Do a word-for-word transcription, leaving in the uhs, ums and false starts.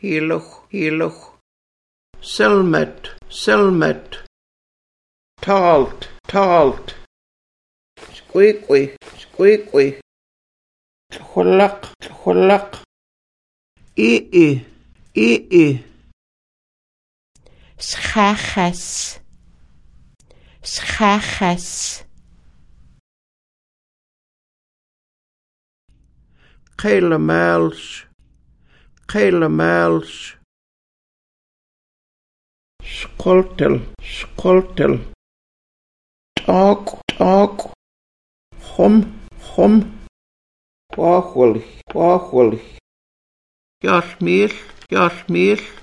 hiluch, hiluch. Selmet, selmet. Talt, talt. Squeaky, squeaky. Tlhullak, tlhullak. I-i, i-i. Schachas, schachas. Calamals, calamals. Skoltel, skoltel. Tag, tag. Hom, hom. Wachwelig, wachwelig. Jasmil, jasmil.